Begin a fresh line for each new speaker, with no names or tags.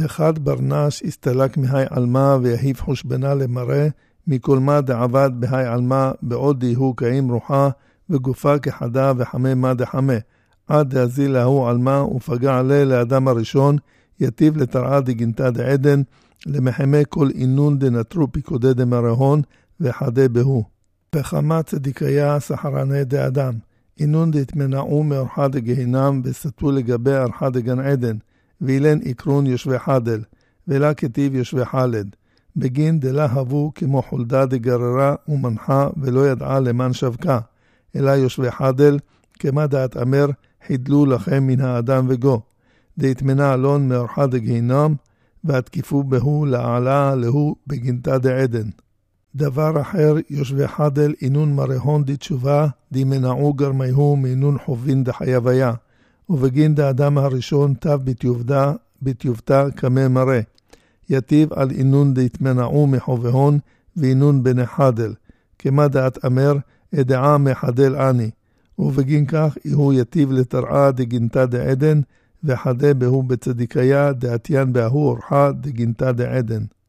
דחת ברנש הסתלק מהי עלמה ויהיב חושבנה למראה, מכל מה דעבד בהי עלמה בעוד דיהו קאים רוחה וגופה כחדה וחמה מה דחמה, עד דהזיל להוא עלמה ופגע עליה לאדם הראשון, יטיב לתרעה דגינתה דעדן, למחמה כל אינון דנטרו פיקודי דמרהון וחדה בהו. וכמה צדיקיה סחרני דאדם, אינון דתמנעו מאורחה דגהינם וסתו לגבי אורחה דגן עדן, ואילן עקרון יושבי חדל, ולה כתיב יושבי חלד. בגין דלה הבו כמו חולדה דגררה ומנחה ולא ידעה למען שבקה, אלא יושבי חדל, כמה דעת אמר, חידלו לכם מן האדם וגו. דהתמנע אלון מאורחה דגהינם, והתקיפו בהו לעלה להו בגינתה דעדן. דבר אחר יושבי חדל אינון מרהון דתשובה, דמנעו גרמיהו מאינון חובין דחייביה, ובגין דאדם הראשון תב בתיובתה כמה מראה. יטיב על אינון דתמנעו מחובהון ואינון בני חדל, כמה דעת אמר, אדעה מחדל אני, ובגין כך הוא יטיב לתרעה דגינתה דעדן, וחדה בהו בצדיקיה דעתיין בהוא אורחה דגינתה דעדן.